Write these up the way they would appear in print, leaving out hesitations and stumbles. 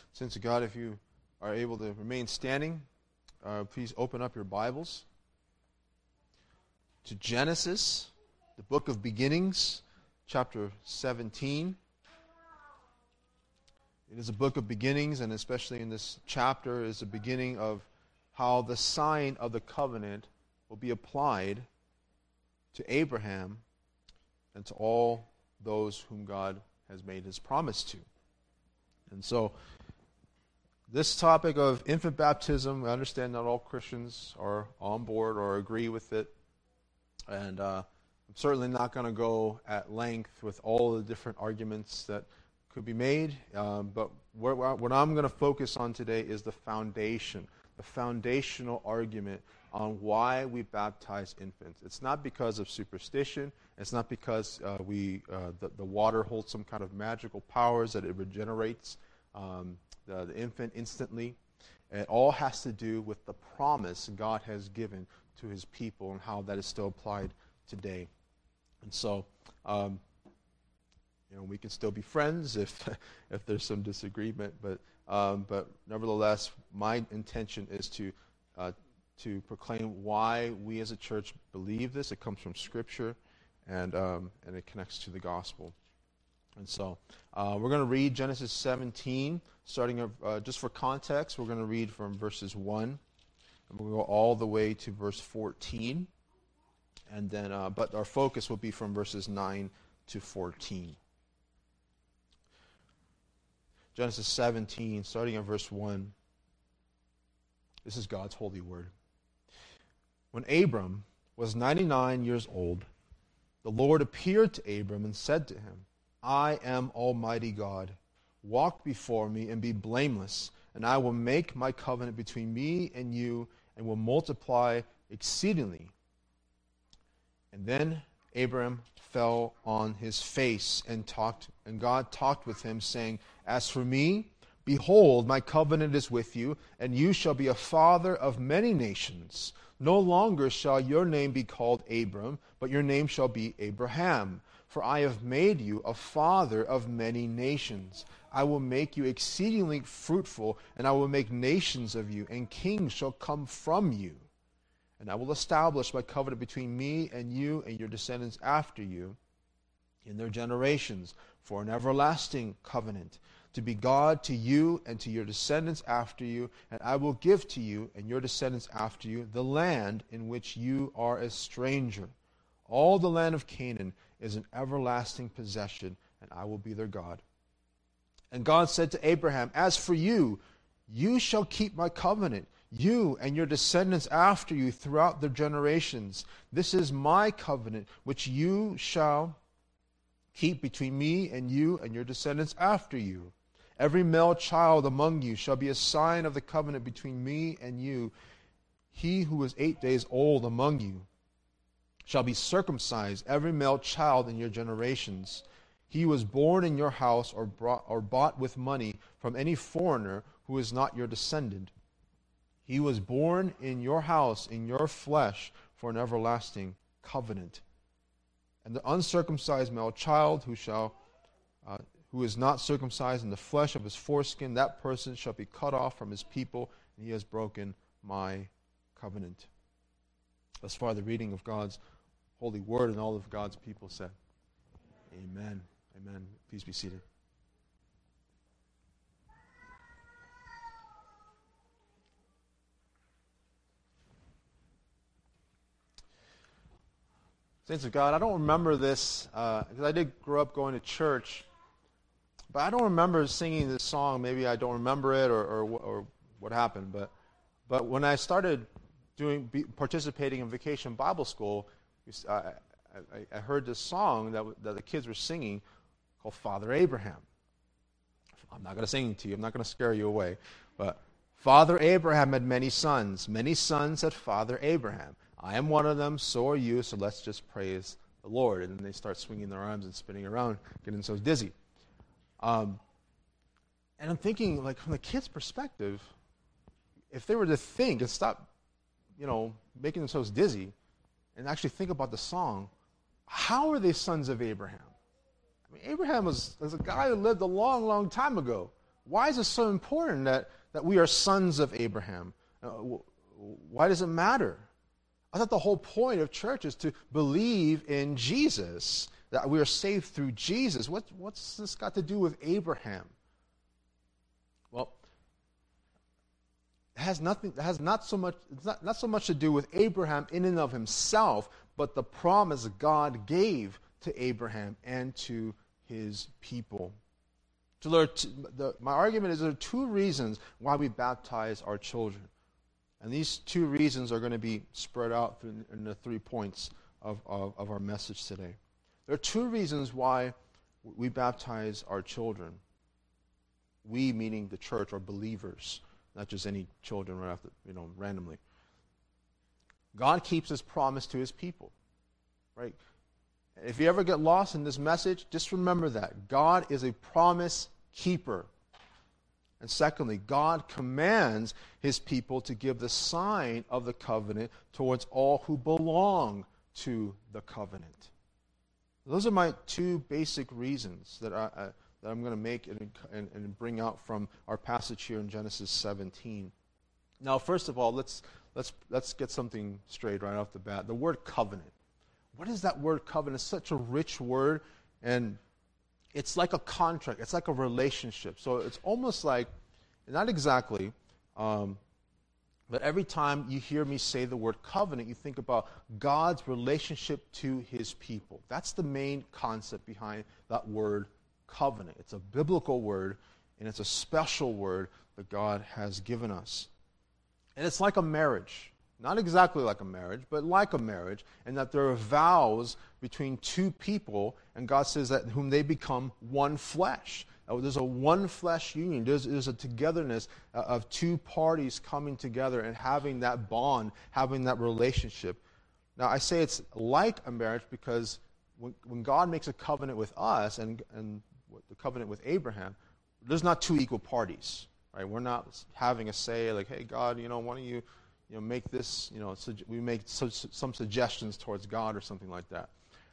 Saints of God, if you are able to remain standing, please open up your Bibles to Genesis, the book of beginnings, chapter 17. It is a book of beginnings, and especially in this chapter is the beginning of how the sign of the covenant will be applied to Abraham and to all those whom God has made his promise to. And so, this topic of infant baptism, I understand not all Christians are on board or agree with it. And I'm certainly not going to go at length with all the different arguments that could be made. But what I'm going to focus on today is the foundational argument on why we baptize infants. It's not because of superstition. It's not because the water holds some kind of magical powers that it regenerates the infant instantly. It all has to do with the promise God has given to his people and how that is still applied today. And so, we can still be friends if there's some disagreement, but nevertheless, my intention is to proclaim why we as a church believe this. It comes from Scripture, and it connects to the gospel. And so we're going to read Genesis 17, starting just for context. We're going to read from verses 1, and we're going to go all the way to verse 14, and then but our focus will be from verses 9 to 14. Genesis 17, starting at verse 1. This is God's holy word. When Abram was 99 years old, the Lord appeared to Abram and said to him, I am Almighty God. Walk before me and be blameless, and I will make my covenant between me and you and will multiply exceedingly. And then Abram fell on his face and God talked with him, saying, As for me, behold, my covenant is with you, and you shall be a father of many nations. No longer shall your name be called Abram, but your name shall be Abraham. For I have made you a father of many nations. I will make you exceedingly fruitful, and I will make nations of you, and kings shall come from you. And I will establish my covenant between me and you and your descendants after you in their generations, for an everlasting covenant, to be God to you and to your descendants after you, and I will give to you and your descendants after you the land in which you are a stranger. All the land of Canaan is an everlasting possession, and I will be their God. And God said to Abraham, As for you, you shall keep my covenant, you and your descendants after you throughout their generations. This is my covenant, which you shall keep between me and you and your descendants after you. Every male child among you shall be a sign of the covenant between me and you. He who is 8 days old among you shall be circumcised, every male child in your generations. He was born in your house or bought with money from any foreigner who is not your descendant. He was born in your house, in your flesh, for an everlasting covenant. And the uncircumcised male child who is not circumcised in the flesh of his foreskin, that person shall be cut off from his people, and he has broken my covenant. Thus far, the reading of God's holy word, and all of God's people said, Amen. Amen. Please be seated. Saints of God, I don't remember this, because I did grow up going to church, but I don't remember singing this song. Maybe I don't remember it or what happened, but when I started participating in Vacation Bible School, I heard this song that the kids were singing called Father Abraham. I'm not going to sing it to you. I'm not going to scare you away. But Father Abraham had many sons. Many sons had Father Abraham. I am one of them, so are you, so let's just praise the Lord. And then they start swinging their arms and spinning around, getting so dizzy. And I'm thinking, like, from the kids' perspective, if they were to think and stop, making themselves dizzy and actually think about the song, how are they sons of Abraham? I mean, Abraham was a guy who lived a long, long time ago. Why is it so important that we are sons of Abraham? Why does it matter? I thought the whole point of church is to believe in Jesus, that we are saved through Jesus. What's this got to do with Abraham? Well, it has not so much to do with Abraham in and of himself, but the promise God gave to Abraham and to his people. So my argument is there are two reasons why we baptize our children. And these two reasons are going to be spread out in the 3 points of our message today. There are two reasons why we baptize our children. We, meaning the church, are believers, not just any children right after, randomly. God keeps his promise to his people, right? If you ever get lost in this message, just remember that. God is a promise keeper. And secondly, God commands his people to give the sign of the covenant towards all who belong to the covenant. Those are my two basic reasons that I'm going to make and bring out from our passage here in Genesis 17. Now, first of all, let's get something straight right off the bat. The word covenant. What is that word covenant? It's such a rich word, and it's like a contract. It's like a relationship. So it's almost like, not exactly, but every time you hear me say the word covenant, you think about God's relationship to his people. That's the main concept behind that word covenant. It's a biblical word, and it's a special word that God has given us. And it's like a marriage. Not exactly like a marriage, but like a marriage, and that there are vows between two people, and God says that whom they become one flesh. There's a one flesh union. There's a togetherness of two parties coming together and having that bond, having that relationship. Now, I say it's like a marriage because when God makes a covenant with us and the covenant with Abraham, there's not two equal parties, right? We're not having a say like, hey, God, why don't you make this, we make some suggestions towards God or something like that.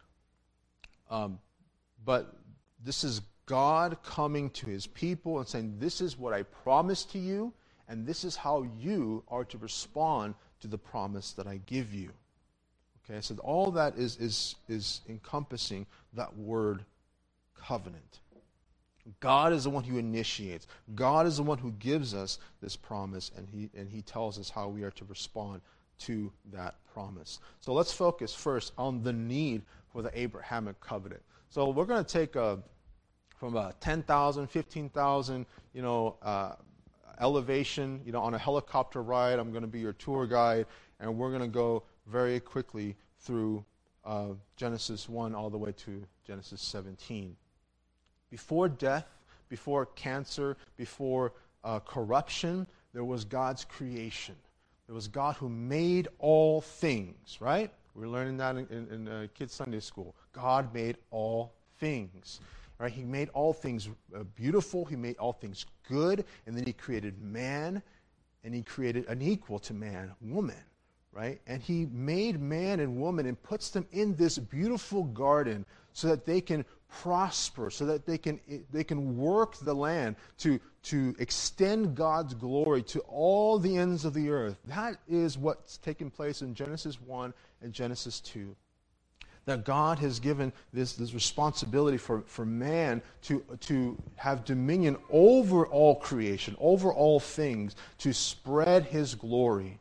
But this is God coming to his people and saying, this is what I promised to you, and this is how you are to respond to the promise that I give you. Okay, so all that is encompassing that word covenant. God is the one who initiates. God is the one who gives us this promise, and he tells us how we are to respond to that promise. So let's focus first on the need for the Abrahamic covenant. So we're going to take from a 10,000, 15,000, elevation, on a helicopter ride. I'm going to be your tour guide, and we're going to go very quickly through Genesis 1 all the way to Genesis 17. Before death, before cancer, before corruption, there was God's creation. There was God who made all things, right? We're learning that in Kids Sunday School. God made all things, right? He made all things beautiful. He made all things good. And then he created man, and he created an equal to man, woman, right? And he made man and woman and puts them in this beautiful garden so that they can prosper, so that they can work the land to extend God's glory to all the ends of the earth. That is what's taking place in Genesis 1 and Genesis 2. That God has given this responsibility for man to have dominion over all creation, over all things, to spread his glory.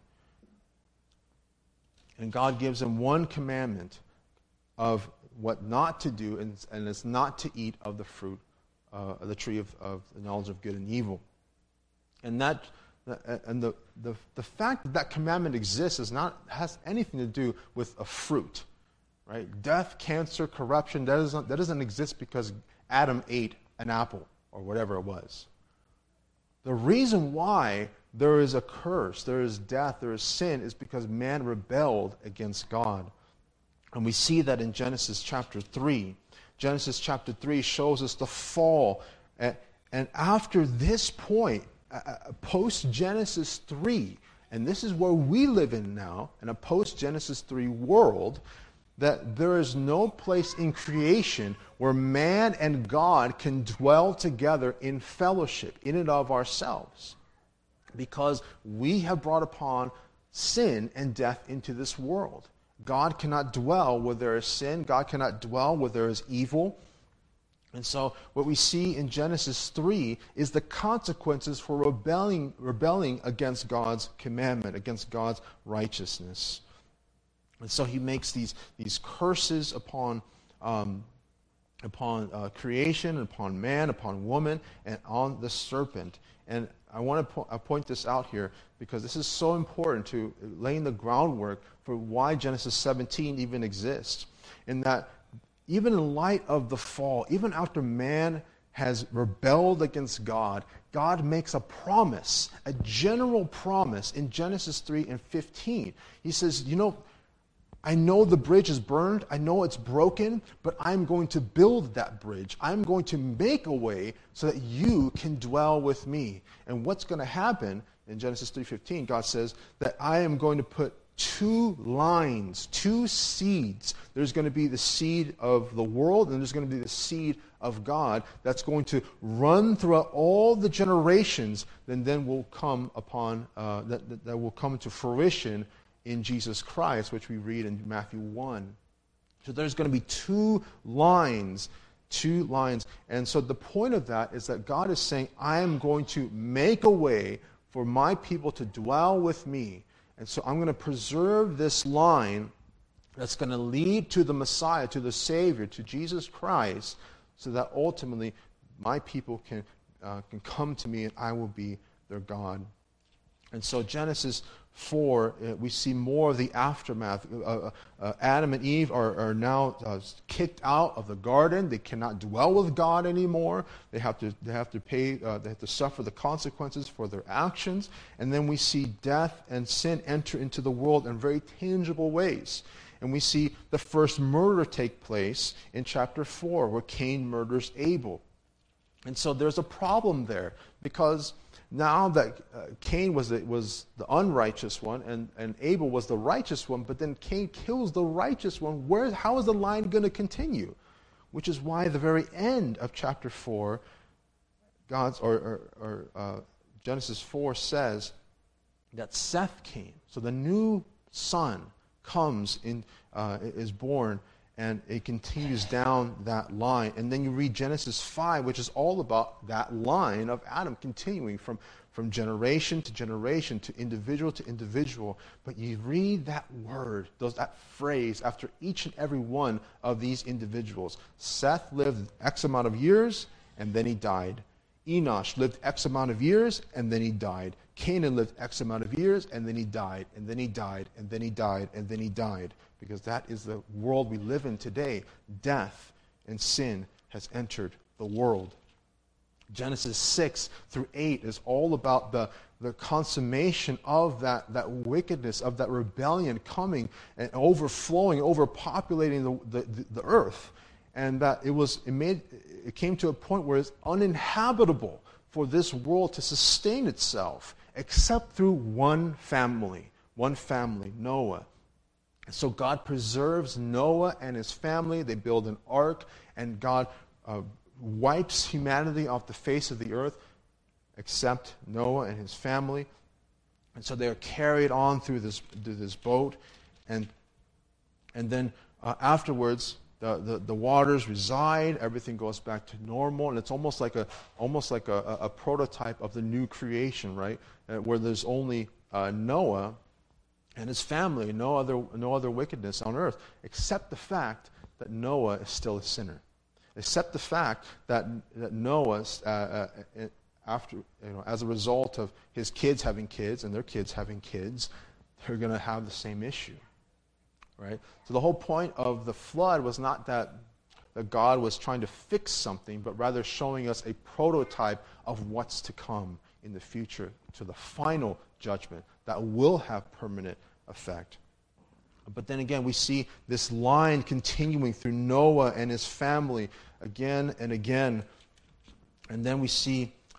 And God gives him one commandment of what not to do, and it's not to eat of the fruit of the tree of the knowledge of good and evil. And the fact that commandment exists has anything to do with a fruit, right? Death, cancer, corruption, that doesn't exist because Adam ate an apple or whatever it was. The reason why there is a curse, there is death, there is sin, is because man rebelled against God. And we see that in Genesis chapter 3. Genesis chapter 3 shows us the fall. And after this point, post-Genesis 3, and this is where we live in now, in a post-Genesis 3 world, that there is no place in creation where man and God can dwell together in fellowship, in and of ourselves, because we have brought upon sin and death into this world. God cannot dwell where there is sin. God cannot dwell where there is evil. And so what we see in Genesis 3 is the consequences for rebelling against God's commandment, against God's righteousness. And so he makes these curses upon creation, upon man, upon woman, and on the serpent. And I want to point this out here because this is so important to laying the groundwork for why Genesis 17 even exists. In that, even in light of the fall, even after man has rebelled against God, God makes a promise, a general promise in Genesis 3 and 15. He says, I know the bridge is burned, I know it's broken, but I'm going to build that bridge. I'm going to make a way so that you can dwell with me. And what's going to happen in Genesis 3:15, God says that I am going to put two lines, two seeds. There's going to be the seed of the world, and there's going to be the seed of God that's going to run throughout all the generations, then will come upon that will come to fruition in Jesus Christ, which we read in Matthew 1. So there's going to be two lines. And so the point of that is that God is saying, I am going to make a way for my people to dwell with me. And so I'm going to preserve this line that's going to lead to the Messiah, to the Savior, to Jesus Christ, so that ultimately my people can come to me and I will be their God. And so Genesis 4, we see more of the aftermath. Adam and Eve are now kicked out of the garden. They cannot dwell with God anymore. They have to suffer the consequences for their actions. And then we see death and sin enter into the world in very tangible ways. And we see the first murder take place in chapter 4, where Cain murders Abel. And so there's a problem there, because now that Cain was the unrighteous one and Abel was the righteous one, but then Cain kills the righteous one, how is the line going to continue? Which is why the very end of chapter 4, Genesis 4 says that Seth came. So the new son comes in, is born, and it continues down that line. And then you read Genesis 5, which is all about that line of Adam continuing from generation to generation, to individual. But you read that word, that phrase, after each and every one of these individuals. Seth lived X amount of years, and then he died. Enosh lived X amount of years, and then he died. Canaan lived X amount of years, and then he died, and then he died, and then he died, and then he died. Because that is the world we live in today. Death and sin has entered the world. Genesis 6 through 8 is all about the consummation of that wickedness, of that rebellion coming and overflowing, overpopulating the earth. And that it came to a point where it's uninhabitable for this world to sustain itself, except through one family, Noah. So God preserves Noah and his family. They build an ark, and God wipes humanity off the face of the earth, except Noah and his family. And so they are carried on through this boat, and then afterwards the waters reside. Everything goes back to normal, and it's almost like a prototype of the new creation, right? Where there's only Noah and his family, no other wickedness on earth, except the fact that Noah is still a sinner, except the fact that Noah, as a result of his kids having kids and their kids having kids, they're going to have the same issue, right? So the whole point of the flood was not that God was trying to fix something, but rather showing us a prototype of what's to come in the future, to the final judgment that will have permanent effect. But then again, we see this line continuing through Noah and his family again and again. And then we see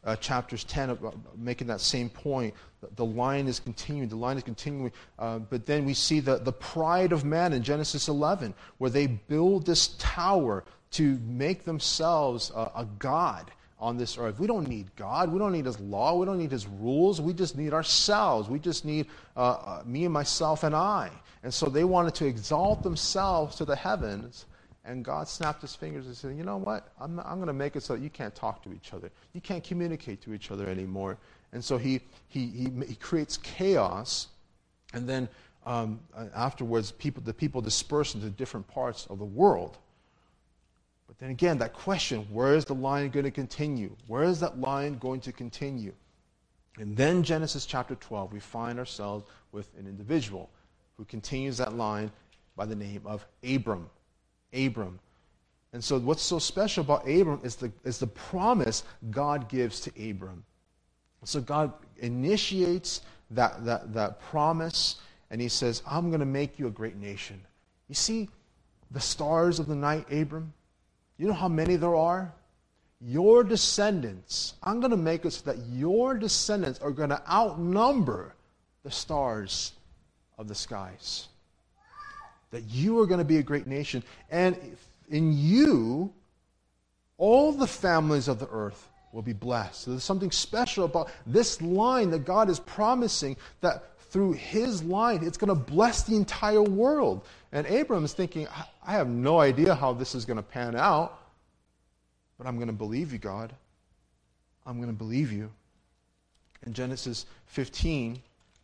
chapters 10, making that same point. The line is continuing. The line is continuing. But then we see the pride of man in Genesis 11, where they build this tower to make themselves a god on this earth. We don't need God. We don't need His law. We don't need His rules. We just need ourselves. We just need me and myself and I. And so they wanted to exalt themselves to the heavens. And God snapped His fingers and said, you know what? I'm going to make it so that you can't talk to each other. You can't communicate to each other anymore. And so He creates chaos. And then afterwards, the people disperse into different parts of the world. But then again, that question, where is the line going to continue? Where is that line going to continue? And then Genesis chapter 12, we find ourselves with an individual who continues that line by the name of Abram. Abram. And so what's so special about Abram is the promise God gives to Abram. So God initiates that promise, and He says, I'm going to make you a great nation. You see the stars of the night, Abram? You know how many there are? Your descendants, I'm going to make it so that your descendants are going to outnumber the stars of the skies. That you are going to be a great nation. And in you, all the families of the earth will be blessed. So there's something special about this line that God is promising, that through His line, it's going to bless the entire world. And Abram is thinking, I have no idea how this is going to pan out, but I'm going to believe you, God. I'm going to believe you. In Genesis 15,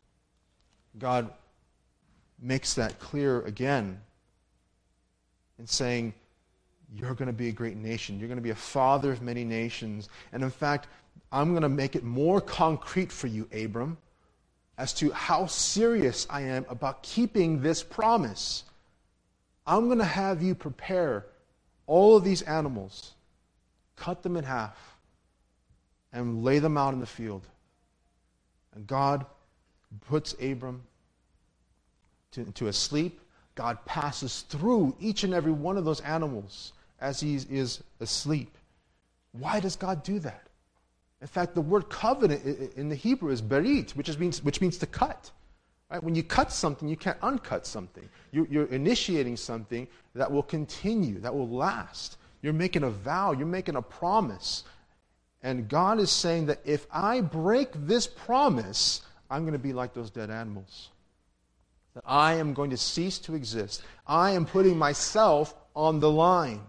God makes that clear again in saying, you're going to be a great nation. You're going to be a father of many nations. And in fact, I'm going to make it more concrete for you, Abram, as to how serious I am about keeping this promise. I'm going to have you prepare all of these animals, cut them in half, and lay them out in the field. And God puts Abram to a sleep. God passes through each and every one of those animals as he is asleep. Why does God do that? In fact, the word covenant in the Hebrew is berit, which means to cut. Right? When you cut something, you can't uncut something. You're initiating something that will continue, that will last. You're making a vow, you're making a promise. And God is saying that if I break this promise, I'm going to be like those dead animals. That I am going to cease to exist. I am putting myself on the line.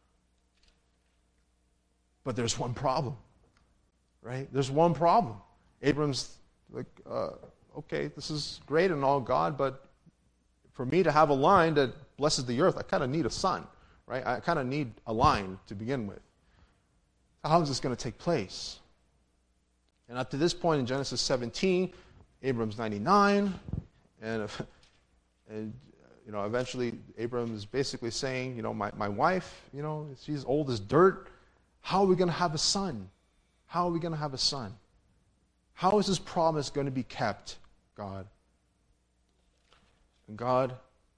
But there's one problem. Right? There's one problem. Abram's like, okay, this is great and all, God, but for me to have a line that blesses the earth, I kind of need a son. Right? I kind of need a line to begin with. How is this going to take place? And up to this point in Genesis 17, Abram's 99, and eventually Abram is basically saying, my wife, she's old as dirt. How are we going to have a son? How are we going to have a son? How is this promise going to be kept, God? And God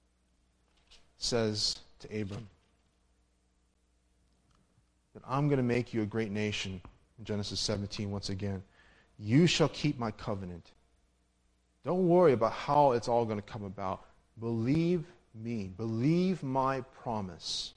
says to Abram, that I'm going to make you a great nation. In Genesis 17, once again, you shall keep my covenant. Don't worry about how it's all going to come about. Believe me. Believe my promise.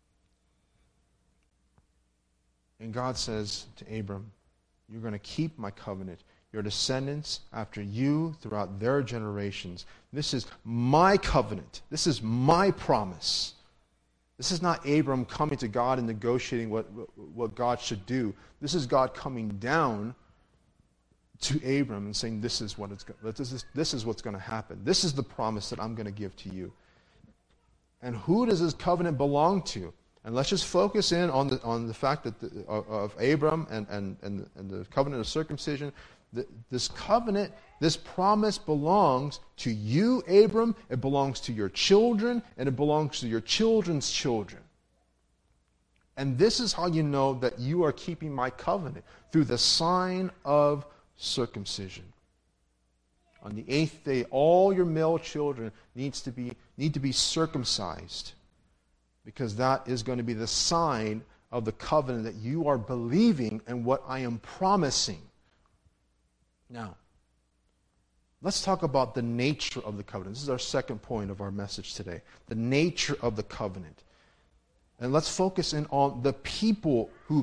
And God says to Abram, you're going to keep my covenant. Your descendants after you throughout their generations. This is my covenant. This is my promise. This is not Abram coming to God and negotiating what God should do. This is God coming down to Abram and saying, this is what's going to happen. This is the promise that I'm going to give to you. And who does this covenant belong to? And let's just focus in on the fact that of Abram and the covenant of circumcision. This covenant, this promise belongs to you, Abram. It belongs to your children, and it belongs to your children's children. And this is how you know that you are keeping my covenant, through the sign of circumcision. On the 8th day, all your male children need to be circumcised, because that is going to be the sign of the covenant that you are believing in what I am promising. Now, let's talk about the nature of the covenant. This is our second point of our message today. The nature of the covenant. And let's focus in on the people who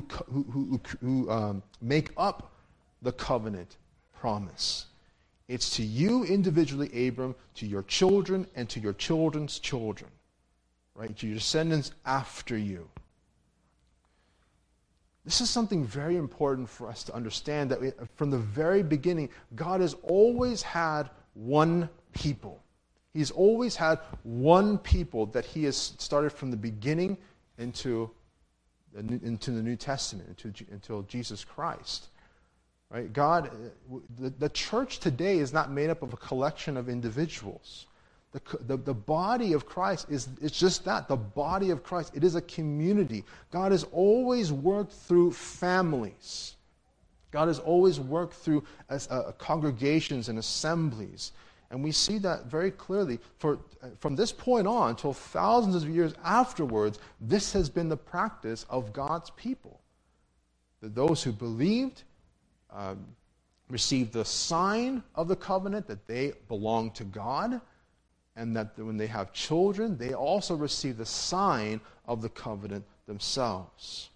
make up the covenant promise. It's to you individually, Abram, to your children, and to your children's children. Right? To your descendants after you. This is something very important for us to understand, that from the very beginning, God has always had one people. He's always had one people that He has started from the beginning into the New Testament, until Jesus Christ. Right? God, the church today is not made up of a collection of individuals. The body of Christ it's just that, the body of Christ. It is a community. God has always worked through families. God has always worked through congregations and assemblies. And we see that very clearly. From this point on until thousands of years afterwards, this has been the practice of God's people. That those who believed received the sign of the covenant that they belong to God, and that when they have children, they also receive the sign of the covenant themselves.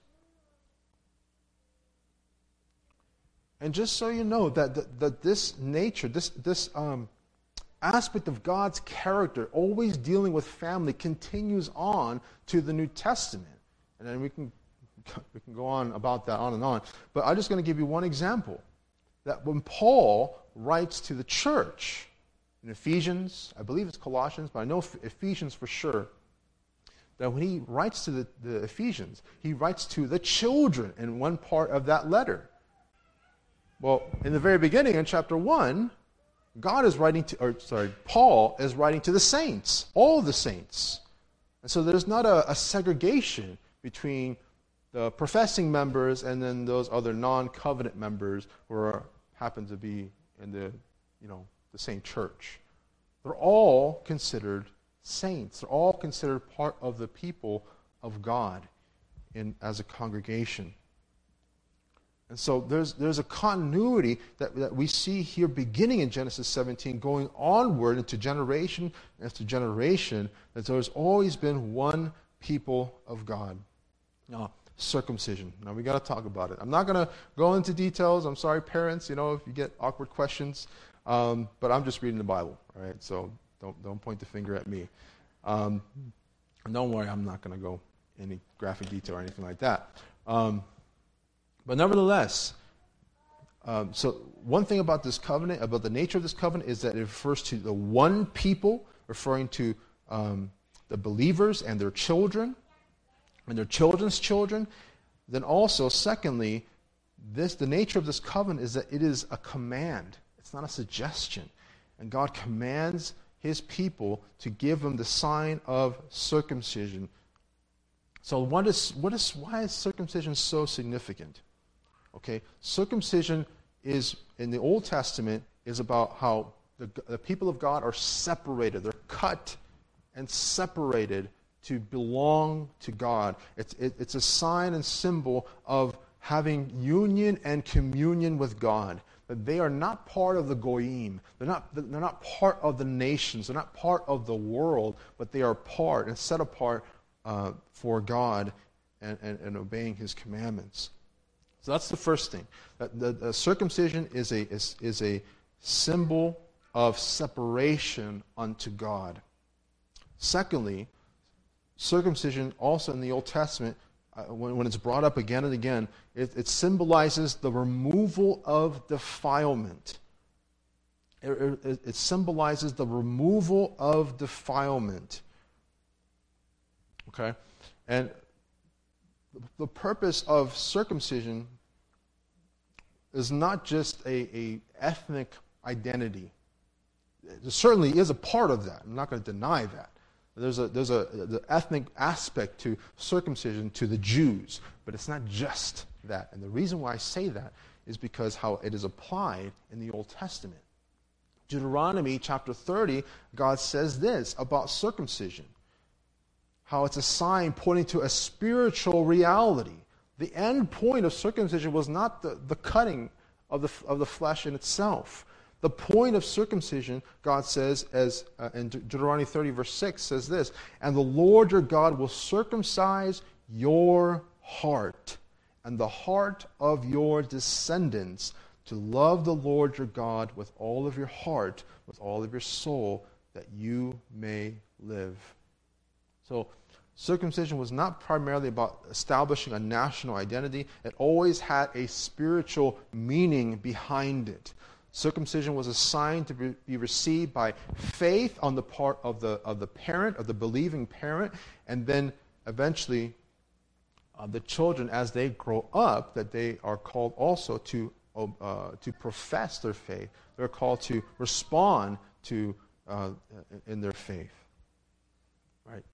And just so you know, that this nature, this aspect of God's character, always dealing with family, continues on to the New Testament. And then we can go on about that on and on. But I'm just going to give you one example. That when Paul writes to the church, in Ephesians, I believe it's Colossians, but I know Ephesians for sure, that when he writes to the Ephesians, he writes to the children in one part of that letter. Well, in the very beginning, in chapter 1, Paul is writing to the saints, all the saints. And so there's not a segregation between the professing members and then those other non-covenant members who happen to be in the same church. They're all considered saints. They're all considered part of the people of God as a congregation. And so there's a continuity that we see here beginning in Genesis 17, going onward into generation after generation, that there's always been one people of God. Now, circumcision. Now, we got to talk about it. I'm not going to go into details. I'm sorry, parents, if you get awkward questions. But I'm just reading the Bible, all right? So don't point the finger at me. Don't worry, I'm not going to go any graphic detail or anything like that. But nevertheless, so one thing about this covenant, about the nature of this covenant, is that it refers to the one people, referring to the believers and their children, and their children's children. Then also, secondly, the nature of this covenant is that it is a command. It's not a suggestion. And God commands His people to give them the sign of circumcision. So why is circumcision so significant? Okay, circumcision is, in the Old Testament, is about how the people of God are separated. They're cut and separated to belong to God. It's a sign and symbol of having union and communion with God. That they are not part of the goyim. They're not part of the nations. They're not part of the world, but they are part and set apart for God and obeying His commandments. So that's the first thing. The circumcision is a symbol of separation unto God. Secondly, circumcision also in the Old Testament, when it's brought up again and again, it symbolizes the removal of defilement. It symbolizes the removal of defilement. Okay? And the purpose of circumcision is not just a ethnic identity. It certainly is a part of that. I'm not going to deny that. There's the ethnic aspect to circumcision to the Jews, but it's not just that. And the reason why I say that is because how it is applied in the Old Testament. Deuteronomy chapter 30, God says this about circumcision. how it's a sign pointing to a spiritual reality. The end point of circumcision was not the cutting of the flesh in itself. The point of circumcision, God says, as in Deuteronomy 30, verse 6, says this, "And the Lord your God will circumcise your heart and the heart of your descendants to love the Lord your God with all of your heart, with all of your soul, that you may live." So, circumcision was not primarily about establishing a national identity. It always had a spiritual meaning behind it. Circumcision was a sign to be received by faith on the part of the parent, of the believing parent, and then eventually the children, as they grow up, that they are called also to profess their faith. They're called to respond to in their faith. Right.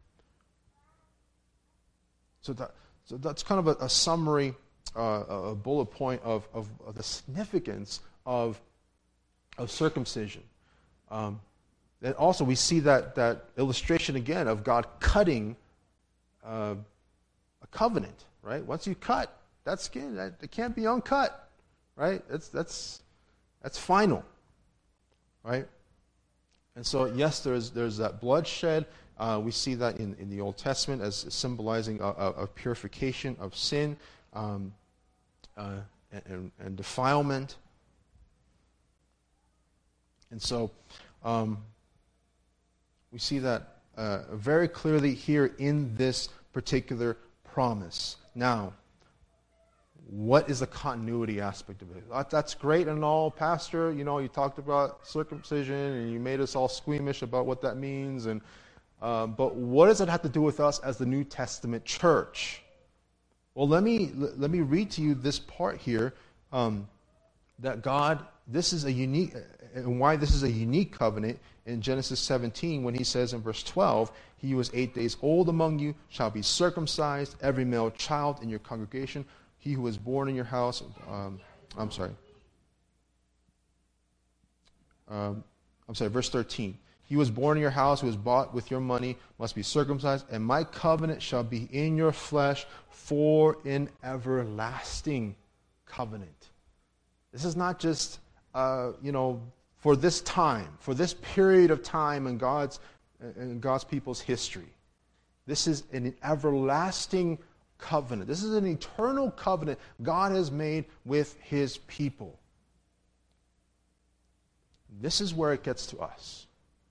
So that's kind of a summary, a bullet point of the significance of circumcision. And also we see that illustration again of God cutting a covenant, right? Once you cut that skin, it can't be uncut, right? That's final, right? And so yes, there's that bloodshed. We see that in the Old Testament as symbolizing a purification of sin and defilement. And so we see that very clearly here in this particular promise. Now, what is the continuity aspect of it? That's great and all, Pastor. You talked about circumcision and you made us all squeamish about what that means. But what does it have to do with us as the New Testament church? Well, let me read to you this part here, that God, this is a unique, and why this is a unique covenant in Genesis 17 when he says in verse 12, "He who is 8 days old among you shall be circumcised, every male child in your congregation. He who is born in your house," verse 13. "He who was born in your house, who was bought with your money, must be circumcised, and my covenant shall be in your flesh for an everlasting covenant." This is not just, for this time, for this period of time in God's people's history. This is an everlasting covenant. This is an eternal covenant God has made with his people. This is where it gets to us.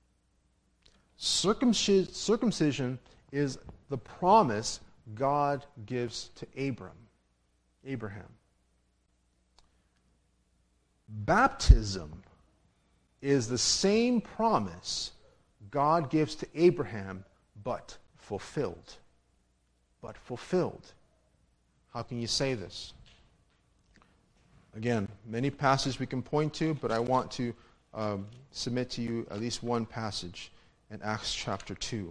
Circumcision is the promise God gives to Abraham. Baptism is the same promise God gives to Abraham, but fulfilled. How can you say this? Again, many passages we can point to, but I want to submit to you at least one passage in Acts chapter 2.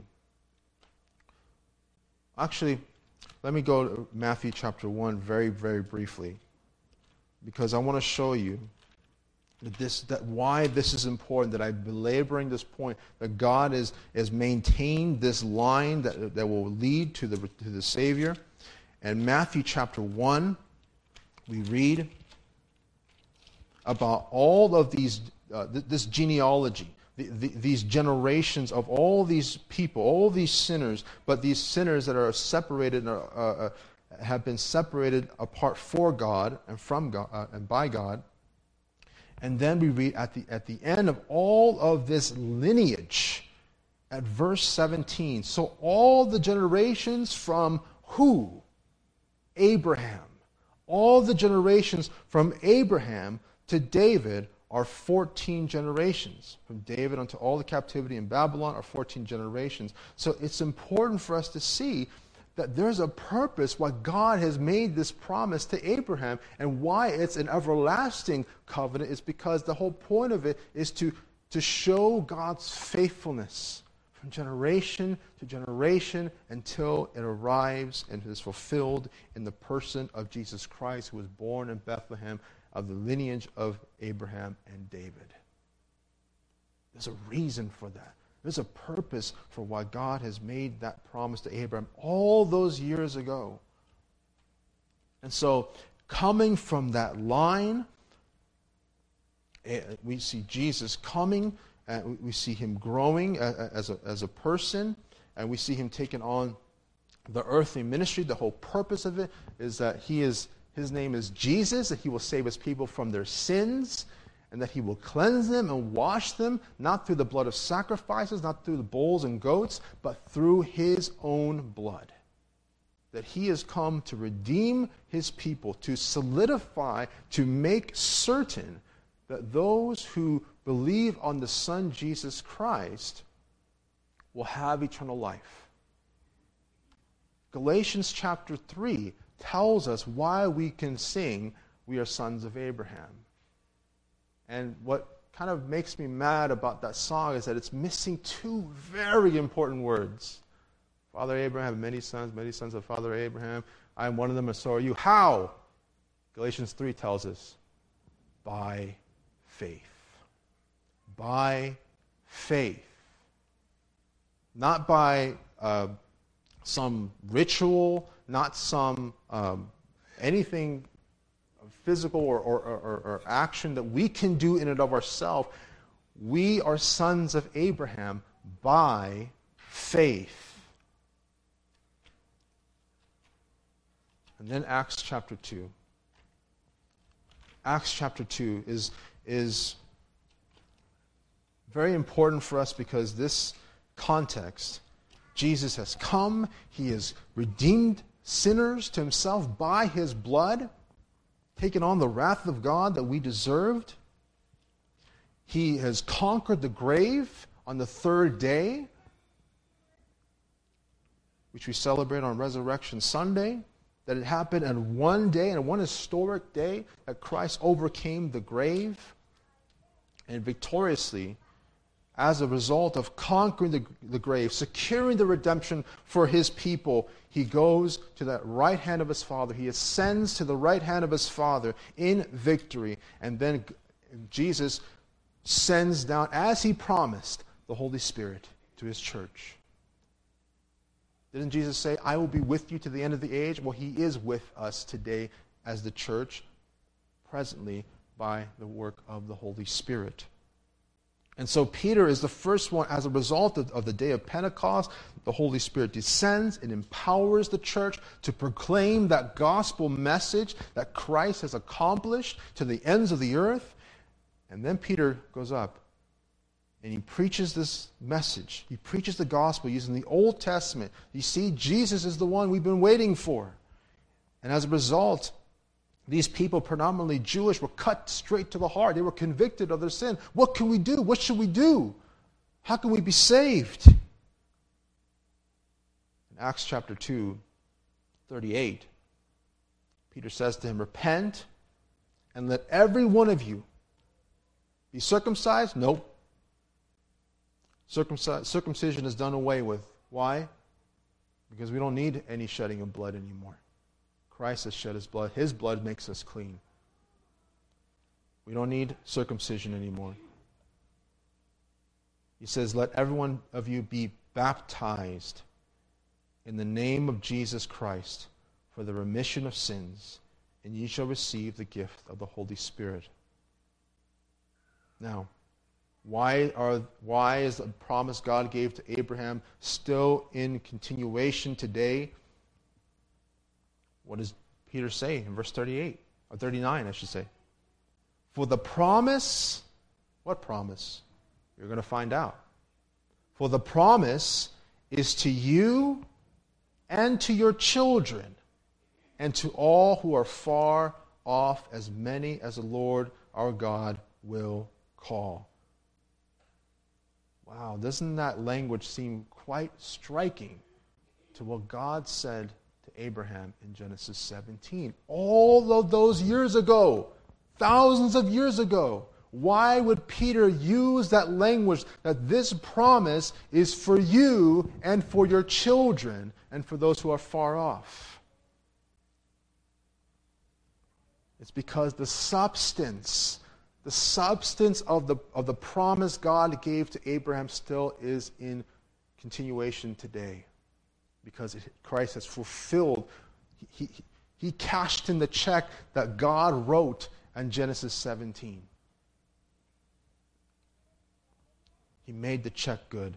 Actually, let me go to Matthew chapter 1 very, very briefly, because I want to show you that why this is important, that I'm belaboring this point, that God has maintained this line that will lead to the Savior. And Matthew chapter 1, we read about all of these, this genealogy, these generations of all these people, all these sinners, but these sinners that are separated, have been separated apart for God and from God and by God. And then we read at the end of all of this lineage, at verse 17, so all the generations from who? Abraham. All the generations from Abraham to David are 14 generations. From David unto all the captivity in Babylon are 14 generations. So it's important for us to see that there's a purpose why God has made this promise to Abraham, and why it's an everlasting covenant is because the whole point of it is to show God's faithfulness from generation to generation until it arrives and is fulfilled in the person of Jesus Christ, who was born in Bethlehem of the lineage of Abraham and David. There's a reason for that. There's a purpose for why God has made that promise to Abraham all those years ago. And so, coming from that line, we see Jesus coming, and we see him growing as a person, and we see him taking on the earthly ministry. The whole purpose of it is that his name is Jesus, that he will save his people from their sins, and that he will cleanse them and wash them, not through the blood of sacrifices, not through the bulls and goats, but through his own blood. That he has come to redeem his people, to solidify, to make certain that those who believe on the Son Jesus Christ will have eternal life. Galatians chapter 3 tells us why we can sing, "We are sons of Abraham." And what kind of makes me mad about that song is that it's missing two very important words. Father Abraham had many sons of Father Abraham. I am one of them, and so are you. How? Galatians 3 tells us, by faith. By faith. Not by some ritual, not some anything physical or action that we can do in and of ourselves. We are sons of Abraham by faith. And then Acts chapter 2. Acts chapter 2 is very important for us because this context, Jesus has come, he has redeemed sinners to himself by his blood, taken on the wrath of God that we deserved. He has conquered the grave on the third day, which we celebrate on Resurrection Sunday. That it happened in one day, in one historic day, that Christ overcame the grave. And victoriously, as a result of conquering the grave, securing the redemption for his people, he goes to that right hand of his Father. He ascends to the right hand of his Father in victory. And then Jesus sends down, as he promised, the Holy Spirit to his church. Didn't Jesus say, "I will be with you to the end of the age"? Well, he is with us today as the church, presently by the work of the Holy Spirit. And so Peter is the first one, as a result of the day of Pentecost, the Holy Spirit descends and empowers the church to proclaim that gospel message that Christ has accomplished to the ends of the earth. And then Peter goes up and he preaches this message. He preaches the gospel using the Old Testament. You see, Jesus is the one we've been waiting for. And as a result, these people, predominantly Jewish, were cut straight to the heart. They were convicted of their sin. What can we do? What should we do? How can we be saved? In Acts chapter 2, 38, Peter says to him, "Repent, and let every one of you be circumcised." Nope. Circumcision is done away with. Why? Because we don't need any shedding of blood anymore. Christ has shed his blood. His blood makes us clean. We don't need circumcision anymore. He says, "Let every one of you be baptized in the name of Jesus Christ for the remission of sins, and ye shall receive the gift of the Holy Spirit." Now, why is the promise God gave to Abraham still in continuation today? What does Peter say in verse 38, or 39, I should say? For the promise, what promise? You're going to find out. For the promise is to you and to your children, and to all who are far off, as many as the Lord our God will call. Wow, doesn't that language seem quite striking to what God said to Abraham in Genesis 17? All of those years ago, thousands of years ago. Why would Peter use that language that this promise is for you and for your children and for those who are far off? It's because the substance the substance of the promise God gave to Abraham still is in continuation today, because Christ has fulfilled. He cashed in the check that God wrote in Genesis 17. He made the check good.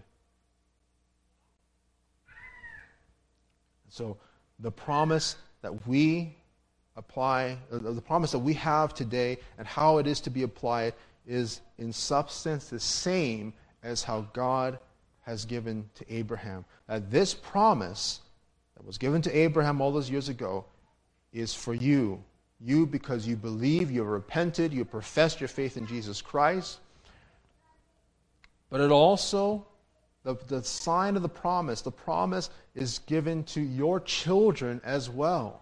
So the promise that we apply, the promise that we have today and how it is to be applied is in substance the same as how God has given to Abraham. That this promise that was given to Abraham all those years ago is for you. You, because you believe, you have repented, you have professed your faith in Jesus Christ. But it also, the sign of the promise is given to your children as well.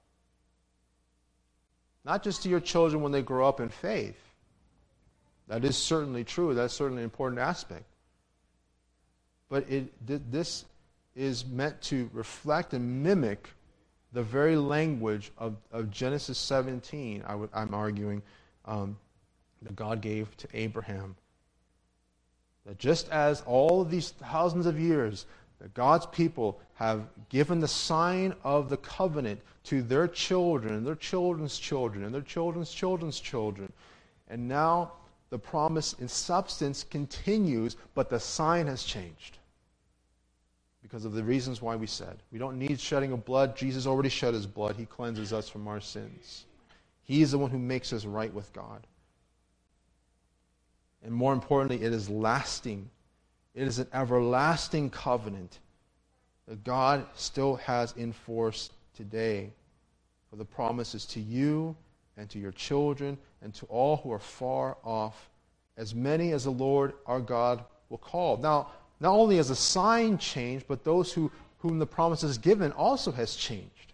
Not just to your children when they grow up in faith. That is certainly true. That's certainly an important aspect. But this is meant to reflect and mimic the very language of Genesis 17, I'm arguing, that God gave to Abraham. That just as all of these thousands of years, that God's people have given the sign of the covenant to their children, and their children's children, and their children's children's children. And now the promise in substance continues, but the sign has changed. Because of the reasons why we said. We don't need shedding of blood. Jesus already shed his blood. He cleanses us from our sins. He is the one who makes us right with God. And more importantly, it is lasting. It is an everlasting covenant that God still has in force today. For the promise is to you and to your children and to all who are far off, as many as the Lord our God will call. Now, not only has the sign changed, but those whom the promise is given also has changed.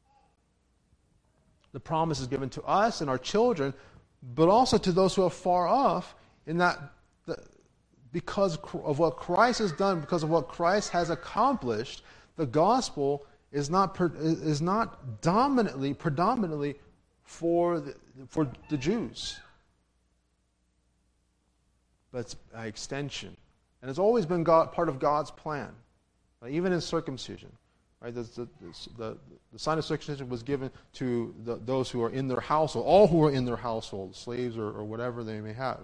The promise is given to us and our children, but also to those who are far off, in that because of what Christ has done, because of what Christ has accomplished, the gospel is not predominantly for the Jews, but it's by extension. And it's always been part of God's plan, right? Even in circumcision. Right? The sign of circumcision was given to those who are in their household, all who are in their household, slaves or whatever they may have.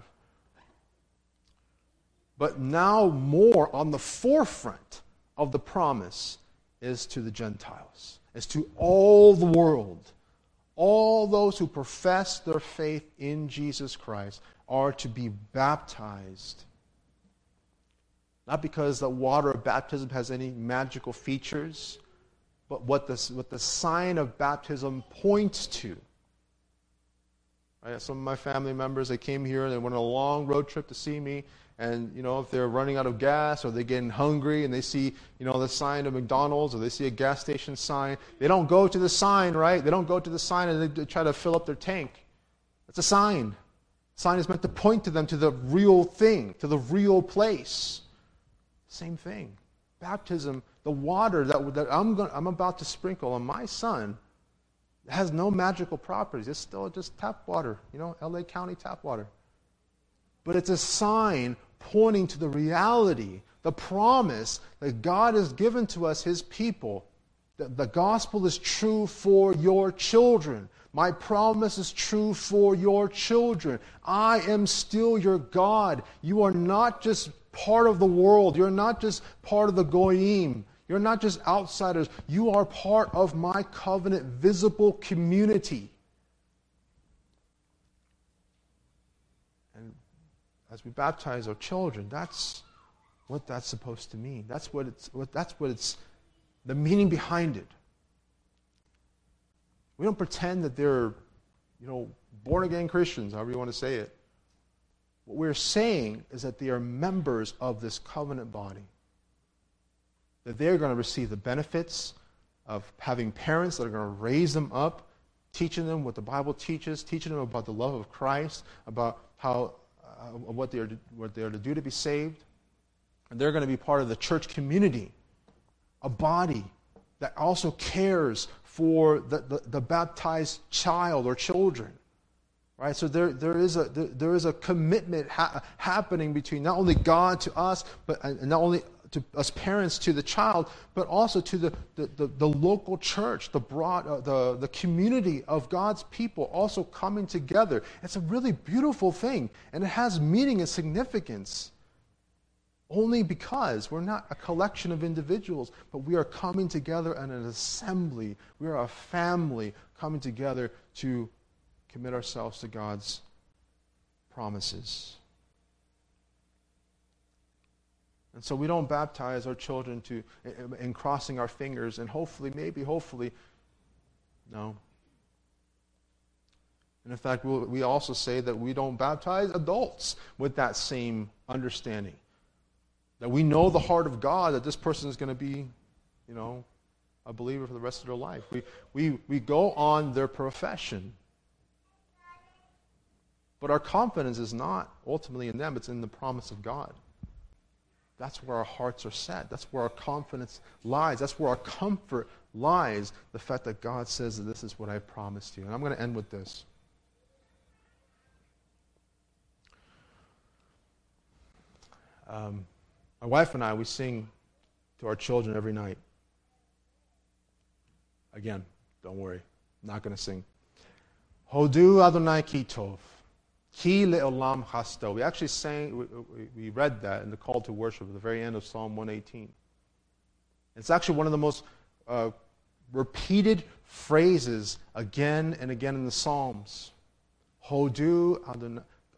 But now more on the forefront of the promise is to the Gentiles, is to all the world. All those who profess their faith in Jesus Christ are to be baptized. Not because the water of baptism has any magical features, but what the sign of baptism points to. Some of my family members, they came here and they went on a long road trip to see me. And, if they're running out of gas or they're getting hungry and they see, the sign of McDonald's or they see a gas station sign, they don't go to the sign, right? They don't go to the sign and they try to fill up their tank. It's a sign. The sign is meant to point to them to the real thing, to the real place. Same thing. Baptism, the water that I'm about to sprinkle on my son, has no magical properties. It's still just tap water, LA County tap water. But it's a sign pointing to the reality, the promise that God has given to us, his people. That the gospel is true for your children. My promise is true for your children. I am still your God. You are not just part of the world. You're not just part of the goyim. You're not just outsiders. You are part of my covenant visible community. And as we baptize our children, that's what that's supposed to mean. That's what it's the meaning behind it. We don't pretend that they're, born-again Christians, however you want to say it. What we're saying is that they are members of this covenant body. That they're going to receive the benefits of having parents that are going to raise them up, teaching them what the Bible teaches, teaching them about the love of Christ, about how what they are to do to be saved. And they're going to be part of the church community, a body that also cares for the baptized child or children. Right? So there is a commitment happening between not only God to us, and not only to us parents to the child, but also to the local church, the community of God's people also coming together. It's a really beautiful thing, and it has meaning and significance. Only because we're not a collection of individuals, but we are coming together in an assembly. We are a family coming together to commit ourselves to God's promises. And so we don't baptize our children in crossing our fingers and hopefully, no. And in fact, we also say that we don't baptize adults with that same understanding. That we know the heart of God, that this person is going to be, a believer for the rest of their life. We go on their profession. But our confidence is not ultimately in them, it's in the promise of God. That's where our hearts are set. That's where our confidence lies. That's where our comfort lies. The fact that God says that this is what I promised you. And I'm going to end with this. My wife and I, we sing to our children every night. Again, don't worry. I'm not going to sing. Hodu Adonai Ki Tov. Ki le'olam chasto. We actually we read that in the call to worship at the very end of Psalm 118. It's actually one of the most repeated phrases again and again in the Psalms. Hodu Adonai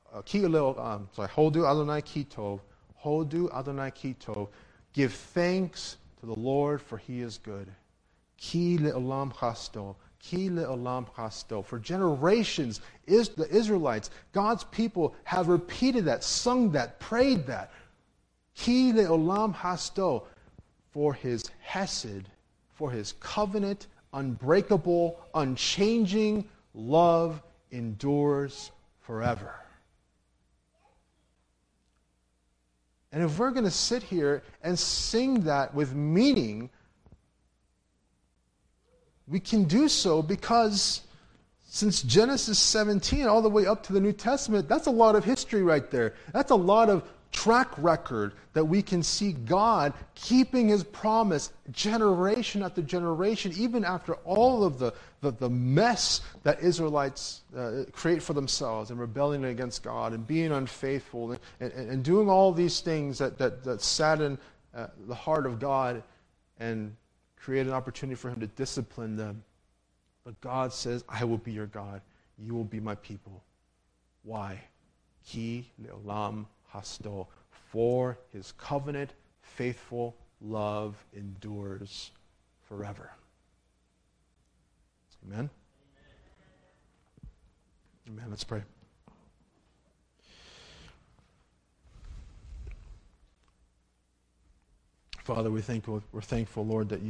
Hodu Adonai Ki Tov. Hodu Adonai Ki Tov. Give thanks to the Lord, for He is good. Ki le'olam chasto. Ki le'olam chasto. For generations, the Israelites, God's people, have repeated that, sung that, prayed that. Ki le'olam chasto. For His hesed, for His covenant, unbreakable, unchanging love endures forever. And if we're going to sit here and sing that with meaning, we can do so because since Genesis 17 all the way up to the New Testament, that's a lot of history right there. That's a lot of track record that we can see God keeping His promise generation after generation, even after all of the mess that Israelites create for themselves and rebelling against God and being unfaithful and doing all these things that sadden the heart of God and create an opportunity for Him to discipline them. But God says, I will be your God. You will be my people. Why? Ki le'olam hasto. For His covenant, faithful love endures forever. Amen? Amen. Let's pray. Father, we're thankful, Lord, that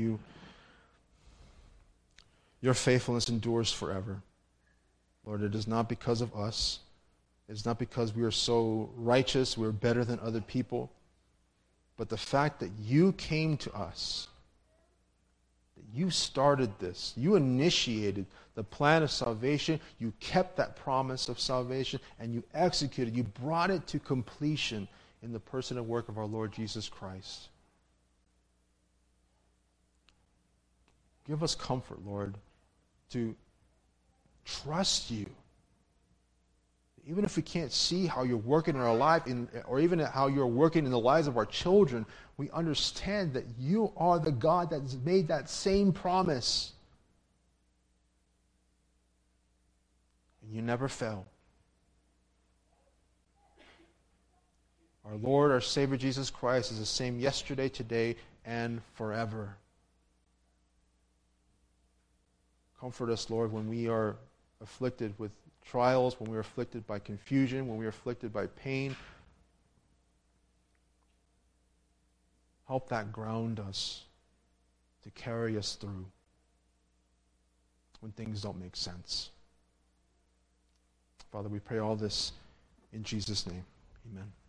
your faithfulness endures forever. Lord, it is not because of us. It's not because we are so righteous, we're better than other people. But the fact that you came to us, that you started this, you initiated the plan of salvation, you kept that promise of salvation, and you executed, you brought it to completion in the person and work of our Lord Jesus Christ. Give us comfort, Lord, to trust you. Even if we can't see how you're working in our life, or even how you're working in the lives of our children, we understand that you are the God that's made that same promise. And you never fail. Our Lord, our Savior, Jesus Christ, is the same yesterday, today, and forever. Comfort us, Lord, when we are afflicted with trials, when we are afflicted by confusion, when we are afflicted by pain. Help that ground us to carry us through when things don't make sense. Father, we pray all this in Jesus' name. Amen.